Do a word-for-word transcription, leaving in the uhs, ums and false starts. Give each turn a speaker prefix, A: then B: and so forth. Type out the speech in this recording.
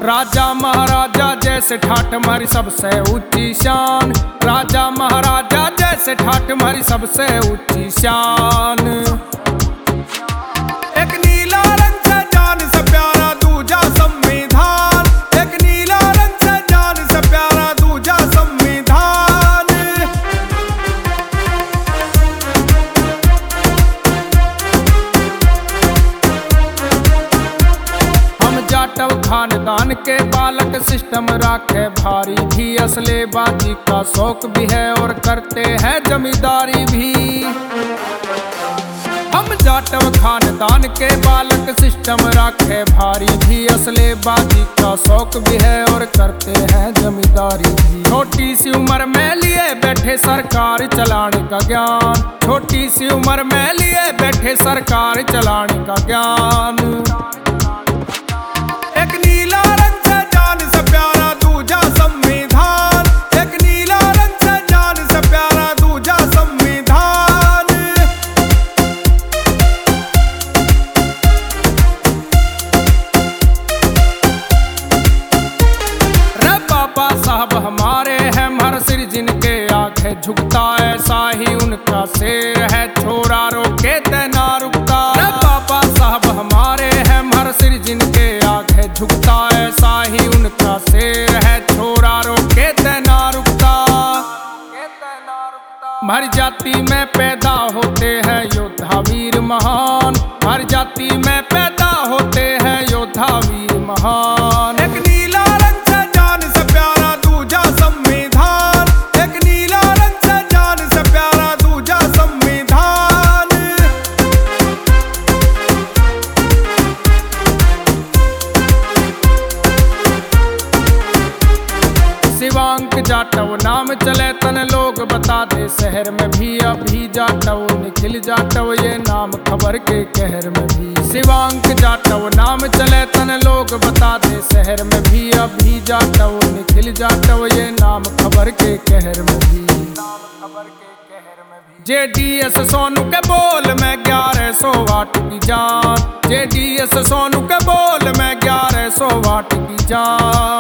A: राजा महाराजा जैसे ठाठ हमारी सबसे ऊंची शान। राजा महाराजा जैसे ठाठ हमारी सबसे ऊंची शान। एक नीला रंग से जान से प्यारा दूजा संविधान। एक नीला रंग से जान से प्यारा दूजा संविधान। हम जाटव खानदान के बालक सिस्टम राखे भारी भी। असले बाजी का शौक भी है और करते हैं जमींदारी भी। हम जाटव खानदान के बालक सिस्टम राखे भारी भी। असले बाजी का शौक भी है और करते हैं जमींदारी भी। छोटी सी उम्र में लिए बैठे सरकार चलाने का ज्ञान। छोटी सी उम्र में लिए बैठे सरकार चलाने का ज्ञान। एक नीला रंग से जान से प्यारा दूजा संविधान। एक नीला रंग से जान से प्यारा दूजा संविधान। रे बाबा साहब हमारे हैं हर सिर जिनके आंखें झुकता ऐसा ही उनका शेर है। छोरा रोके तेना रुकता। रे बाबा साहब हमारे हैं हर सिर जिनके आंखें झुकता ऐसा ही उनका शेर है। छोरा रोके तेना रुकता। हर जाति में पैदा होते हैं योद्धा वीर महान। हर जाति में पैदा होते हैं योद्धा वीर महान। एक नीला रंग से जान से प्यारा दूजा संविधान। एक नीला रंग से जान से प्यारा दूजा संविधान। शिवांक जाटव नाम चले तन लोग बता दे शहर में भी। अभी जाटव निखिल जाटव ये नाम खबर के कहर में भी। शिवांक जाटव नाम चले तन लोग बता दे शहर में भी। अभी जाटव निखिल जाटव ये नाम खबर के कहर में भी। जेडीएस सोनू के बोल में ग्यारह सौ वाट की जान। जेडीएस सोनू के बोल में ग्यारह सौ वाट की जान।